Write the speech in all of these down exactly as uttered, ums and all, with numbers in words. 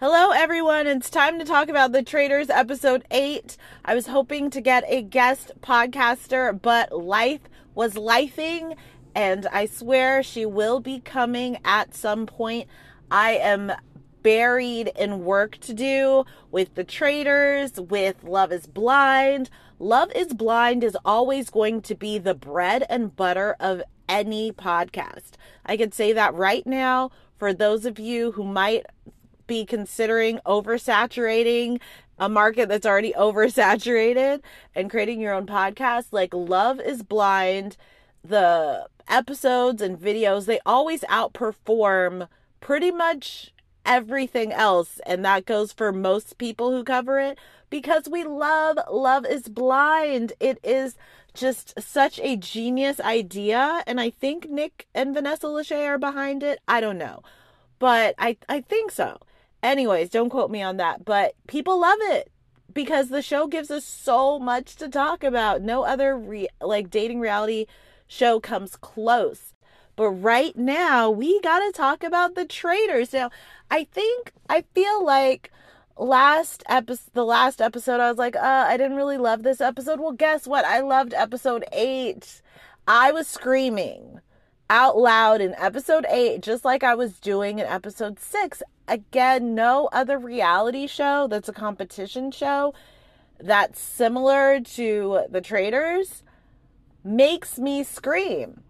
Hello, everyone. It's time to talk about The Traitors episode eight. I was hoping to get a guest podcaster, but life was lifing, and I swear she will be coming at some point. I am buried in work to do with The Traitors, with Love is Blind. Love is Blind is always going to be the bread and butter of any podcast. I could say that right now for those of you who might be considering oversaturating a market that's already oversaturated and creating your own podcast. Like, Love is Blind, the episodes and videos, they always outperform pretty much everything else, and that goes for most people who cover it because we love Love is Blind. It is just such a genius idea, and I think Nick and Vanessa Lachey are behind it. I don't know, but I, I think so. Anyways, don't quote me on that, but people love it because the show gives us so much to talk about. No other re- like dating reality show comes close. But right now, we got to talk about The Traitors. Now, I think, I feel like last episode, the last episode, I was like, uh, I didn't really love this episode. Well, guess what? I loved episode eight. I was screaming out loud in episode eight, just like I was doing in episode six. Again, no other reality show that's a competition show that's similar to The Traitors makes me scream.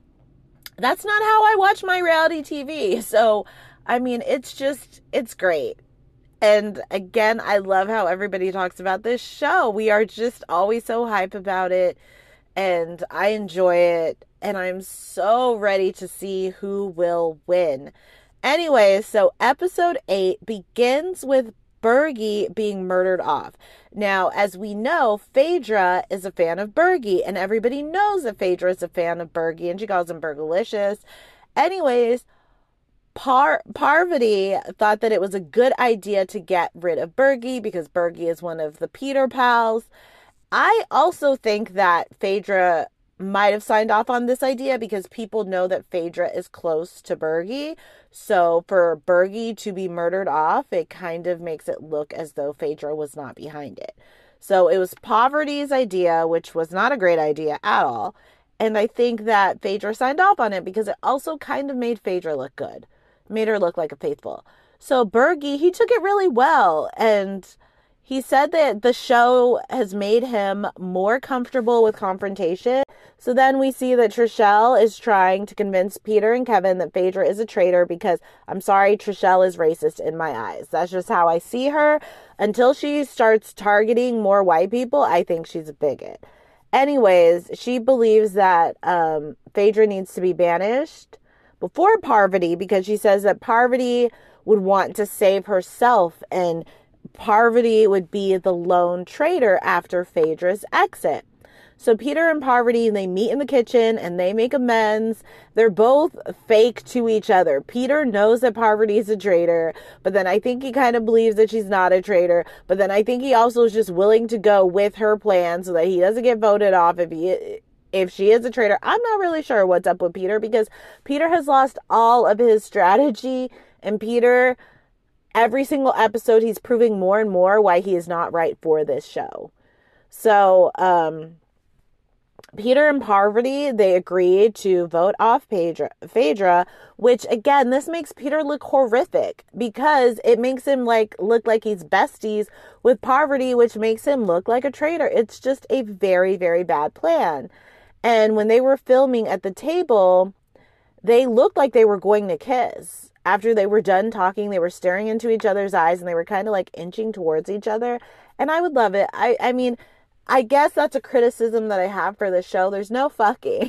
That's not how I watch my reality T V. So, I mean, it's just, it's great. And again, I love how everybody talks about this show. We are just always so hype about it. And I enjoy it. And I'm so ready to see who will win. Anyway, so episode eight begins with Bergie being murdered off. Now, as we know, Phaedra is a fan of Bergie, and everybody knows that Phaedra is a fan of Bergie, and she calls him Bergalicious. Anyways, Par- Parvati thought that it was a good idea to get rid of Bergie because Bergie is one of the Peter pals. I also think that Phaedra might have signed off on this idea because people know that Phaedra is close to Bergie. So for Bergie to be murdered off, it kind of makes it look as though Phaedra was not behind it. So it was Parvati's idea, which was not a great idea at all. And I think that Phaedra signed off on it because it also kind of made Phaedra look good. Made her look like a faithful. So Bergie, he took it really well. And he said that the show has made him more comfortable with confrontation. So then we see that Trishelle is trying to convince Peter and Kevin that Phaedra is a traitor because, I'm sorry, Trishelle is racist in my eyes. That's just how I see her. Until she starts targeting more white people, I think she's a bigot. Anyways, she believes that um, Phaedra needs to be banished before Parvati because she says that Parvati would want to save herself and Parvati would be the lone traitor after Phaedra's exit. So Peter and Parvati, they meet in the kitchen and they make amends. They're both fake to each other. Peter knows that Parvati is a traitor, but then I think he kind of believes that she's not a traitor. But then I think he also is just willing to go with her plan so that he doesn't get voted off if he if she is a traitor. I'm not really sure what's up with Peter because Peter has lost all of his strategy, and Peter, every single episode, he's proving more and more why he is not right for this show. So, um, Peter and Parvati, they agreed to vote off Phaedra, Phaedra, which again, this makes Peter look horrific because it makes him like look like he's besties with Parvati, which makes him look like a traitor. It's just a very, very bad plan. And when they were filming at the table, they looked like they were going to kiss. After they were done talking, they were staring into each other's eyes and they were kind of like inching towards each other. And I would love it. I, I mean, I guess that's a criticism that I have for this show. There's no fucking.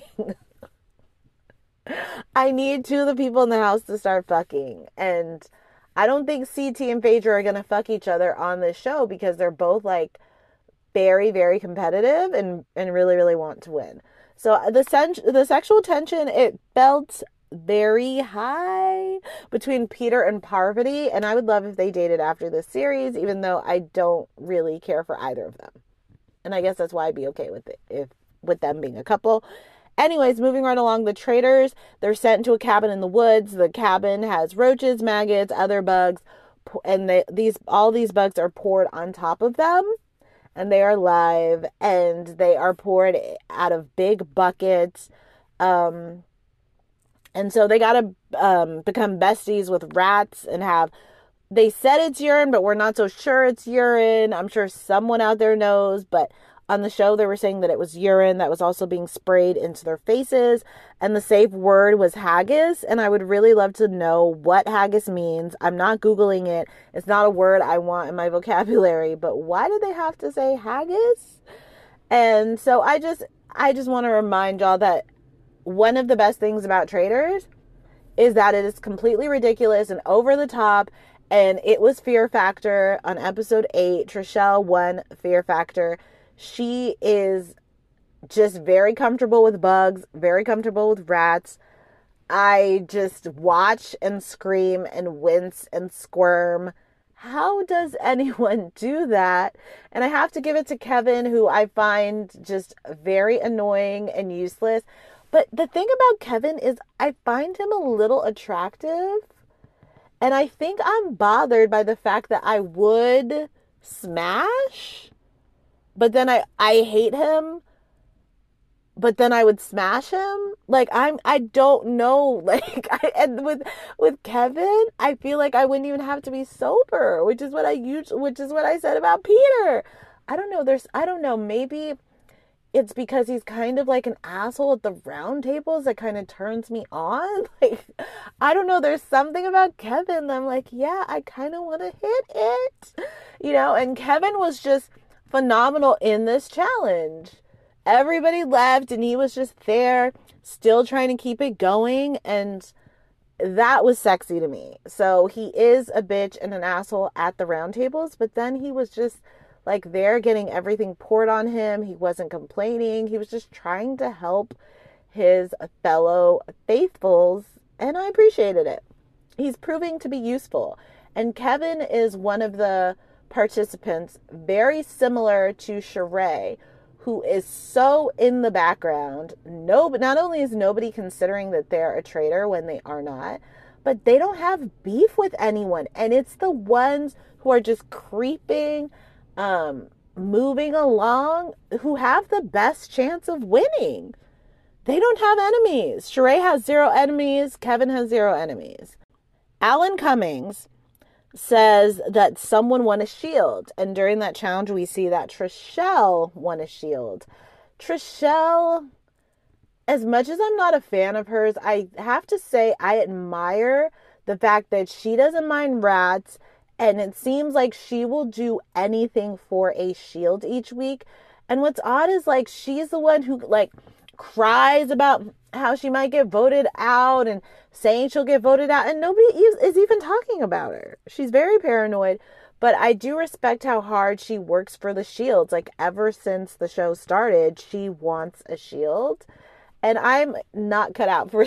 I need two of the people in the house to start fucking. And I don't think C T and Phaedra are going to fuck each other on this show because they're both like very, very competitive and, and really, really want to win. So the sen- the sexual tension, it felt very high between Peter and Parvati. And I would love if they dated after this series, even though I don't really care for either of them. And I guess that's why I'd be okay with it, if with them being a couple. Anyways, moving right along, the traitors, they're sent to a cabin in the woods. The cabin has roaches, maggots, other bugs. and they, these all these bugs are poured on top of them, and they are live, and they are poured out of big buckets. Um, and so they got to um, become besties with rats and have, they said it's urine, but we're not so sure it's urine. I'm sure someone out there knows, but on the show they were saying that it was urine that was also being sprayed into their faces, and the safe word was haggis, and I would really love to know what haggis means. I'm not Googling it. It's not a word I want in my vocabulary, but why do they have to say haggis? And so I just I just want to remind y'all that one of the best things about Traitors is that it is completely ridiculous and over the top, and it was Fear Factor on episode eight. Trishelle won Fear Factor. She is just very comfortable with bugs, very comfortable with rats. I just watch and scream and wince and squirm. How does anyone do that? And I have to give it to Kevin, who I find just very annoying and useless. But the thing about Kevin is I find him a little attractive. And I think I'm bothered by the fact that I would smash, but then I, I hate him, but then I would smash him. Like, I'm, I don't know. Like, I, and with, with Kevin, I feel like I wouldn't even have to be sober, which is what I usually, which is what I said about Peter. I don't know. There's, I don't know. Maybe it's because he's kind of like an asshole at the round tables that kind of turns me on. Like, I don't know. There's something about Kevin that I'm like, yeah, I kind of want to hit it, you know? And Kevin was just phenomenal in this challenge. Everybody left and he was just there, still trying to keep it going. And that was sexy to me. So he is a bitch and an asshole at the round tables, but then he was just like there getting everything poured on him. He wasn't complaining. He was just trying to help his fellow faithfuls, and I appreciated it. He's proving to be useful. And Kevin is one of the participants very similar to Sheree, who is so in the background. No, but not only is nobody considering that they're a traitor when they are not, but they don't have beef with anyone. And it's the ones who are just creeping, um, moving along, who have the best chance of winning. They don't have enemies. Sheree has zero enemies. Kevin has zero enemies. Alan Cummings says that someone won a shield. And during that challenge, we see that Trishelle won a shield. Trishelle, as much as I'm not a fan of hers, I have to say I admire the fact that she doesn't mind rats. And it seems like she will do anything for a shield each week. And what's odd is, like, she's the one who, like, cries about how she might get voted out and saying she'll get voted out. And nobody is, is even talking about her. She's very paranoid. But I do respect how hard she works for the shields. Like, ever since the show started, she wants a shield. And I'm not cut out for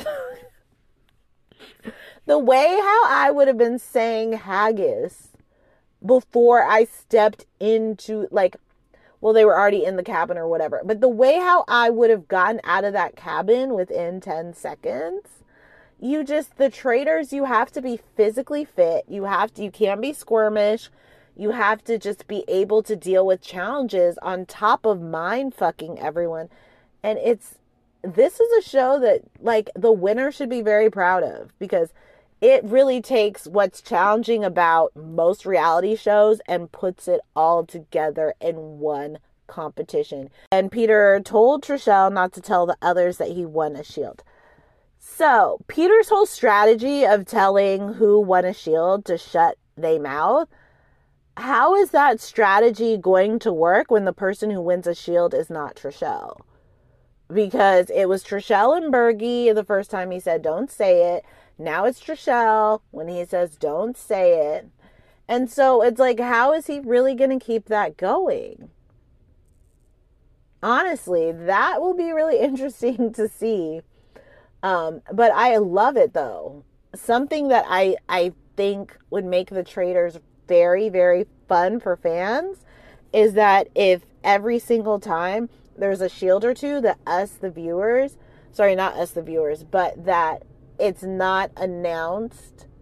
the way how I would have been saying haggis before I stepped into, like, well, they were already in the cabin or whatever. But the way how I would have gotten out of that cabin within ten seconds, you just, the traitors, you have to be physically fit. You have to, you can't be squirmish. You have to just be able to deal with challenges on top of mind fucking everyone. And it's, this is a show that, like, the winner should be very proud of, because it really takes what's challenging about most reality shows and puts it all together in one competition. And Peter told Trishelle not to tell the others that he won a shield. So Peter's whole strategy of telling who won a shield to shut they mouth, how is that strategy going to work when the person who wins a shield is not Trishelle? Because it was Trishelle and Bergie the first time he said, don't say it. Now it's Trishelle when he says, don't say it. And so it's like, how is he really going to keep that going? Honestly, that will be really interesting to see. Um, but I love it, though. Something that I, I think would make the Traitors very, very fun for fans is that if every single time there's a shield or two, that us, the viewers, sorry, not us, the viewers, but that it's not announced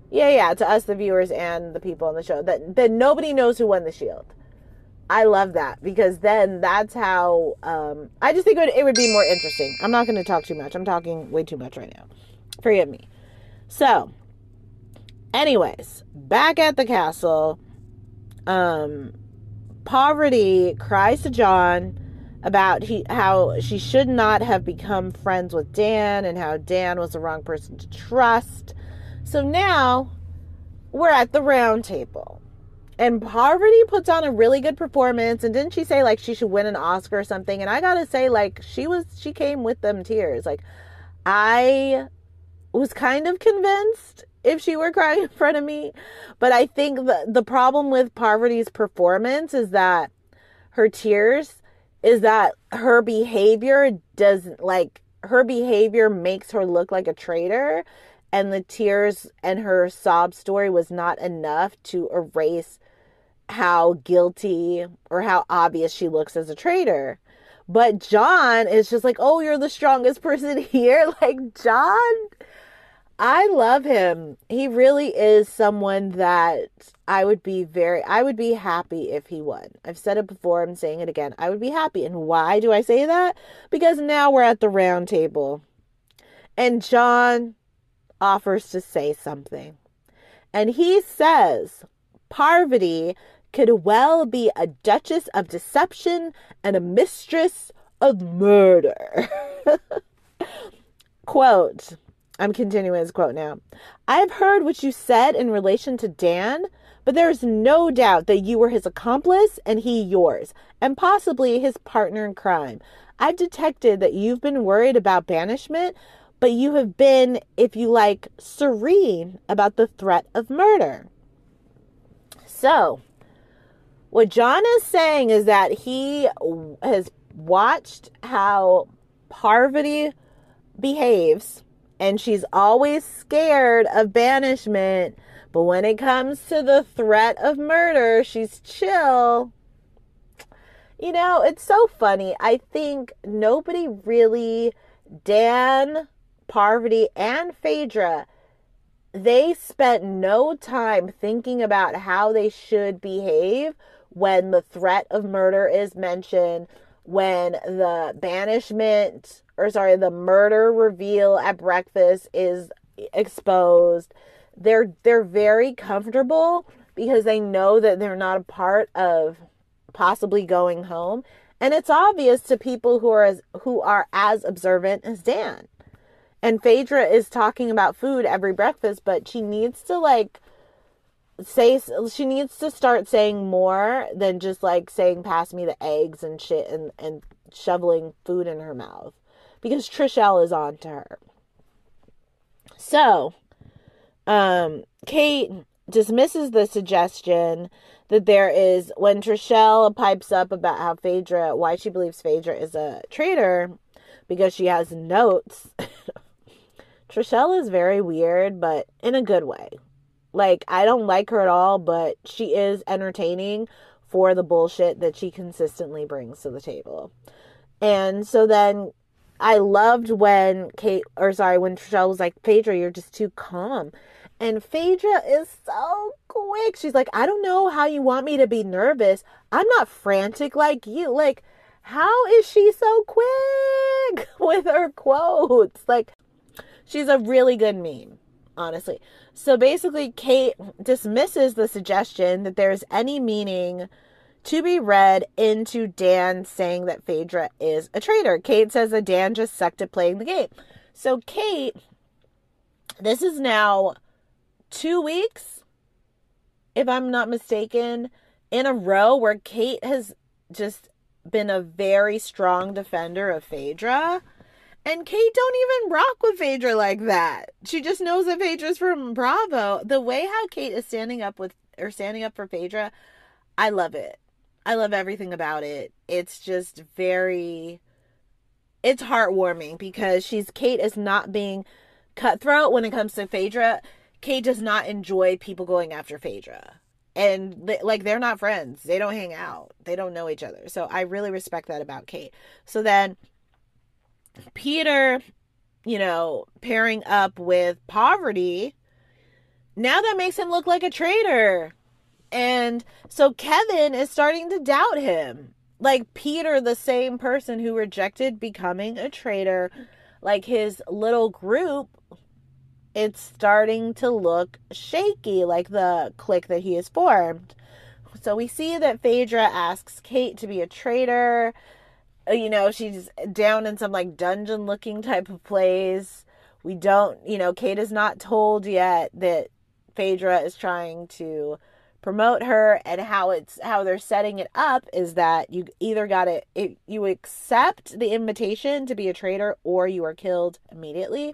Yeah, yeah, to us, the viewers and the people on the show, that, that nobody knows who won the Shield. I love that, because then that's how, um, I just think it would, it would be more interesting. I'm not going to talk too much. I'm talking way too much right now. Forgive me. So, anyways, back at the castle, um, Parvati cries to John about he, how she should not have become friends with Dan, and how Dan was the wrong person to trust. So now we're at the round table. And Parvati puts on a really good performance. And didn't she say, like, she should win an Oscar or something? And I gotta say, like, she was, she came with them tears. Like, I was kind of convinced if she were crying in front of me. But I think the, the problem with Parvati's performance is that her tears, is that her behavior doesn't, like, her behavior makes her look like a traitor. And the tears and her sob story was not enough to erase how guilty or how obvious she looks as a traitor. But John is just like, oh, you're the strongest person here. Like, John, I love him. He really is someone that I would be very, I would be happy if he won. I've said it before, I'm saying it again. I would be happy. And why do I say that? Because now we're at the round table. And John offers to say something. And he says, Parvati could well be a duchess of deception and a mistress of murder. Quote, I'm continuing his quote now. I have heard what you said in relation to Dan, but there is no doubt that you were his accomplice and he yours, and possibly his partner in crime. I've detected that you've been worried about banishment, but you have been, if you like, serene about the threat of murder. So, what John is saying is that he has watched how Parvati behaves, and she's always scared of banishment, but when it comes to the threat of murder, she's chill. You know, it's so funny. I think nobody really, Dan, Parvati, and Phaedra, they spent no time thinking about how they should behave when the threat of murder is mentioned, when the banishment, or sorry, the murder reveal at breakfast is exposed. They're they're very comfortable because they know that they're not a part of possibly going home. And it's obvious to people who are as who are as observant as Dan. And Phaedra is talking about food every breakfast, but she needs to like say, she needs to start saying more than just like saying, pass me the eggs and shit, and, and shoveling food in her mouth, because Trishelle is on to her. So, um, Kate dismisses the suggestion that there is, when Trishelle pipes up about how Phaedra, why she believes Phaedra is a traitor, because she has notes. Trishelle is very weird, but in a good way. Like, I don't like her at all, but she is entertaining for the bullshit that she consistently brings to the table. And so then I loved when Kate, or sorry, when Trishelle was like, Phaedra, you're just too calm. And Phaedra is so quick. She's like, I don't know how you want me to be nervous. I'm not frantic like you. Like, how is she so quick with her quotes? Like, she's a really good meme, honestly. So basically, Kate dismisses the suggestion that there's any meaning to be read into Dan saying that Phaedra is a traitor. Kate says that Dan just sucked at playing the game. So Kate, this is now two weeks, if I'm not mistaken, in a row where Kate has just been a very strong defender of Phaedra. And Kate don't even rock with Phaedra like that. She just knows that Phaedra's from Bravo. The way how Kate is standing up with, or standing up for Phaedra, I love it. I love everything about it. It's just very, it's heartwarming, because she's, Kate is not being cutthroat when it comes to Phaedra. Kate does not enjoy people going after Phaedra. And like, they're not friends. They don't hang out. They don't know each other. So I really respect that about Kate. So then Peter, you know, pairing up with Parvati. now that makes him look like a traitor. And so Kevin is starting to doubt him. Like Peter, the same person who rejected becoming a traitor, like his little group, it's starting to look shaky, like the clique that he has formed. So we see that Phaedra asks Kate to be a traitor. You know, she's down in some like dungeon looking type of place. We don't, you know, Kate is not told yet that Phaedra is trying to promote her, and how it's how they're setting it up is that you either got to you accept the invitation to be a traitor or you are killed immediately.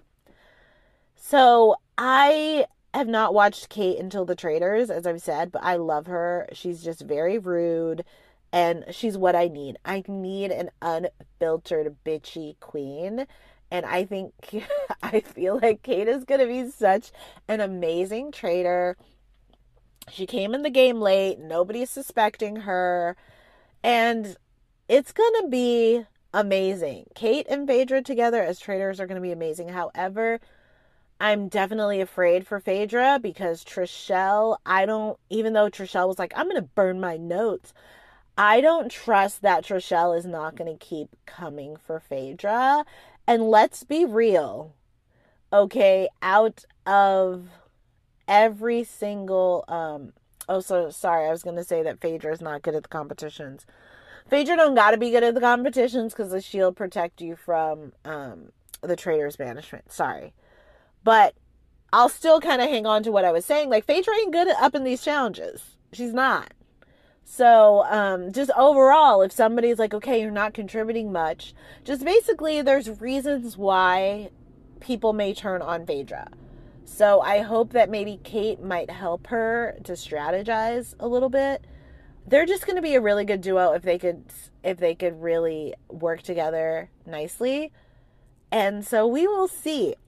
So I have not watched Kate until The Traitors, as I've said, but I love her. She's just very rude, and she's what I need. I need an unfiltered bitchy queen. And I think I feel like Kate is going to be such an amazing traitor. She came in the game late. Nobody's suspecting her. And it's going to be amazing. Kate and Phaedra together as traitors are going to be amazing. However, I'm definitely afraid for Phaedra because Trishelle, I don't, even though Trishelle was like, I'm going to burn my notes, I don't trust that Trishelle is not going to keep coming for Phaedra. And let's be real, okay, out of every single, um, oh, so sorry, I was going to say that Phaedra is not good at the competitions. Phaedra don't got to be good at the competitions because the shield protect you from um, the traitor's banishment. Sorry. But I'll still kind of hang on to what I was saying. Like, Phaedra ain't good at up in these challenges. She's not. So, um, just overall, if somebody's like, okay, you're not contributing much, just basically there's reasons why people may turn on Phaedra. So I hope that maybe Kate might help her to strategize a little bit. They're just going to be a really good duo if they could, if they could really work together nicely. And so we will see.